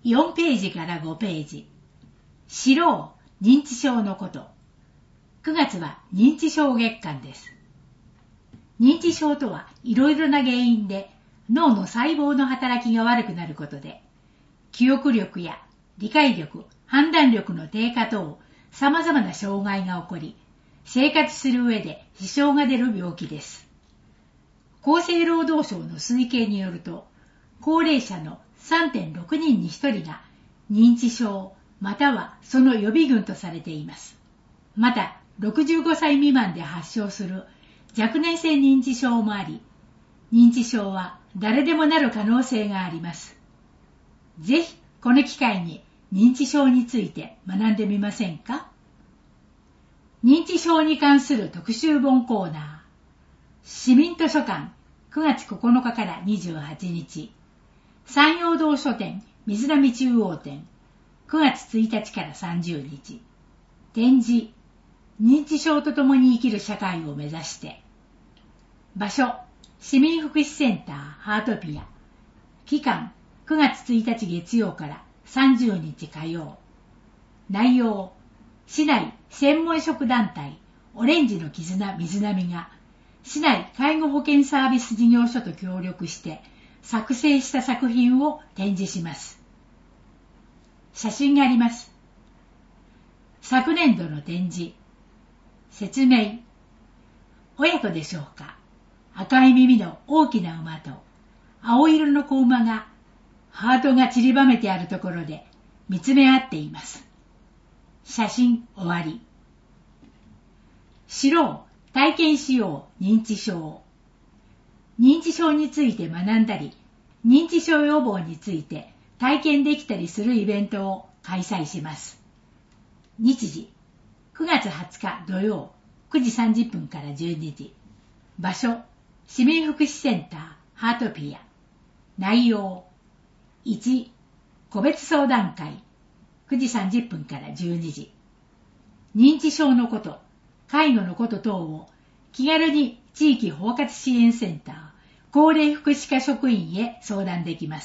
4ページから5ページ。知ろう、認知症のこと。9月は認知症月間です。認知症とはいろいろな原因で脳の細胞の働きが悪くなることで、記憶力や理解力、判断力の低下等、様々な障害が起こり、生活する上で支障が出る病気です。厚生労働省の推計によると、高齢者の 3.6 人に1人が認知症またはその予備軍とされています。また、65歳未満で発症する若年性認知症もあり、認知症は誰でもなる可能性があります。ぜひこの機会に認知症について学んでみませんか？認知症に関する特集本コーナー、市民図書館9月9日から28日、山陽堂書店水波中央店9月1日から30日、展示、認知症とともに生きる社会を目指して、場所、市民福祉センターハートピア、期間9月1日月曜から30日火曜、内容、市内専門職団体オレンジの絆水波が市内介護保険サービス事業所と協力して作成した作品を展示します。写真があります。昨年度の展示、説明、親子でしょうか。赤い耳の大きな馬と青色の子馬がハートが散りばめてあるところで見つめ合っています。写真終わり。知ろう、体験しよう、認知症。認知症について学んだり、認知症予防について体験できたりするイベントを開催します。日時、9月20日土曜、9時30分から12時。場所、市民福祉センター、ハートピア。内容、1、個別相談会、9時30分から12時。認知症のこと、介護のこと等を気軽に地域包括支援センター、高齢福祉課職員へ相談できます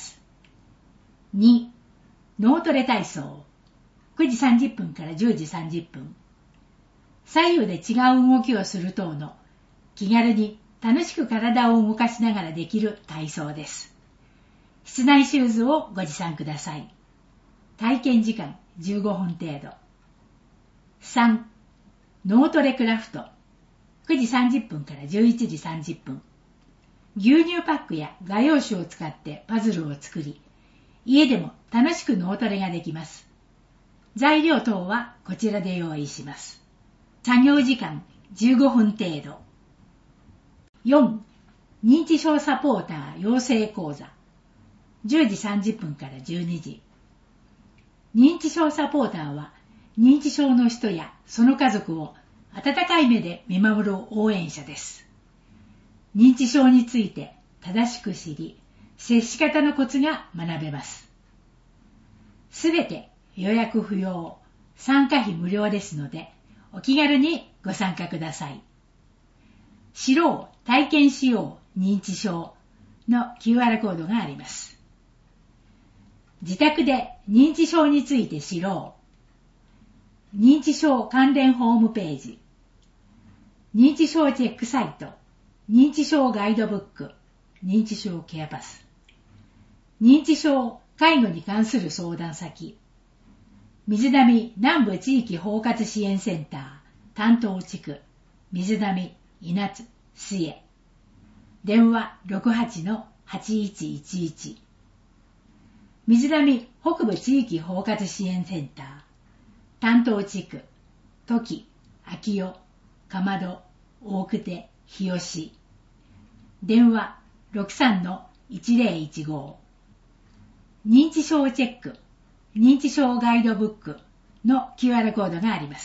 。2、脳トレ体操、9時30分から10時30分。左右で違う動きをする等の気軽に楽しく体を動かしながらできる体操です。室内シューズをご持参ください。体験時間15分程度。3、脳トレクラフト、9時30分から11時30分。牛乳パックや画用紙を使ってパズルを作り、家でも楽しく脳トレができます。材料等はこちらで用意します。作業時間15分程度。4、認知症サポーター養成講座。10時30分から12時。認知症サポーターは、認知症の人やその家族を温かい目で見守る応援者です。認知症について正しく知り、接し方のコツが学べます。すべて予約不要、参加費無料ですので、お気軽にご参加ください。知ろう、体験しよう、認知症の QR コードがあります。自宅で認知症について知ろう。認知症関連ホームページ。認知症チェックサイト。認知症ガイドブック。認知症ケアパス。認知症介護に関する相談先。水波南部地域包括支援センター担当地区水波稲津市へ。電話 68-8111。水波北部地域包括支援センター担当地区土岐、秋代、蒲戸、大久手、日吉。電話 63-1015。認知症チェック、認知症ガイドブックの QR コードがあります。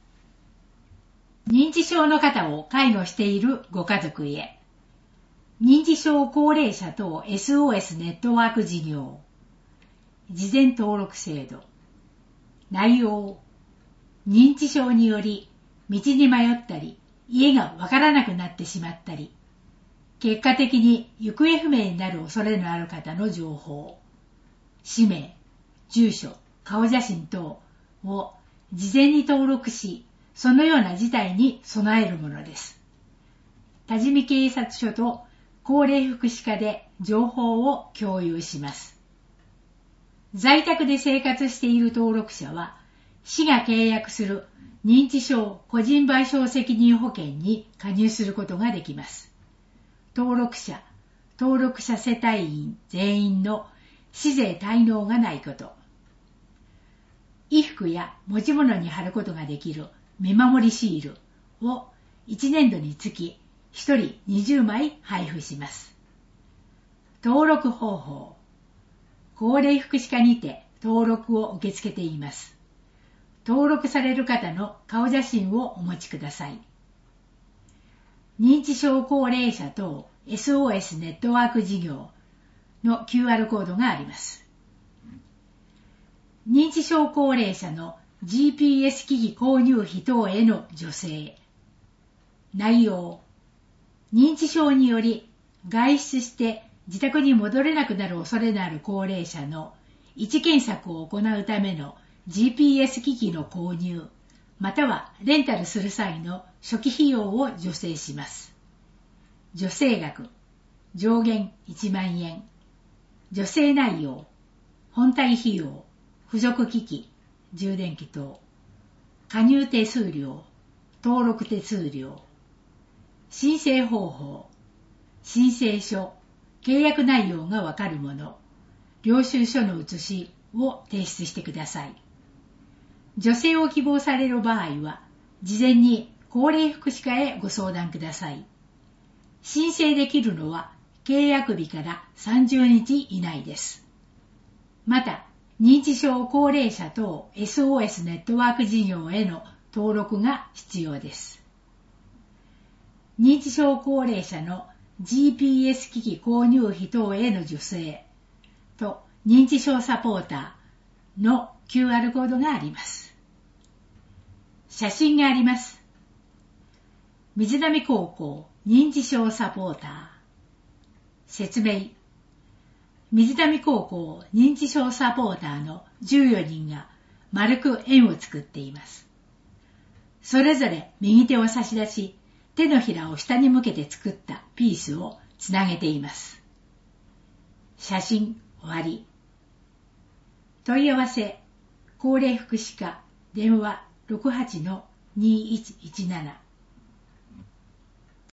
認知症の方を介護しているご家族へ。認知症高齢者等 SOS ネットワーク事業。事前登録制度。内容。認知症により道に迷ったり、家がわからなくなってしまったり、結果的に行方不明になる恐れのある方の情報。氏名、 住所、顔写真等を事前に登録し、そのような事態に備えるものです。多治見警察署と高齢福祉課で情報を共有します。在宅で生活している登録者は、市が契約する認知症個人賠償責任保険に加入することができます。登録者世帯員全員の市税滞納がないこと。衣服や持ち物に貼ることができる見守りシールを1年度につき1人20枚配布します。登録方法。高齢福祉課にて登録を受け付けています。登録される方の顔写真をお持ちください。認知症高齢者等 SOS ネットワーク事業の QR コードがあります。認知症高齢者の GPS 機器購入費等への助成。内容。認知症により外出して自宅に戻れなくなる恐れのある高齢者の位置検索を行うための GPS 機器の購入、またはレンタルする際の初期費用を助成します。助成額、上限1万円。助成内容、本体費用、付属機器、充電器等、加入手数料、登録手数料、申請方法、申請書、契約内容がわかるもの、領収書の写しを提出してください。助成を希望される場合は、事前に高齢福祉課へご相談ください。申請できるのは契約日から30日以内です。また、認知症高齢者等 SOS ネットワーク事業への登録が必要です。認知症高齢者の GPS 機器購入費等への助成と認知症サポーターの QR コードがあります。写真があります。水波高校認知症サポーター。説明。水波高校認知症サポーターの14人が丸く円を作っています。それぞれ右手を差し出し、手のひらを下に向けて作ったピースをつなげています。写真終わり。問い合わせ、高齢福祉課、電話 68-2117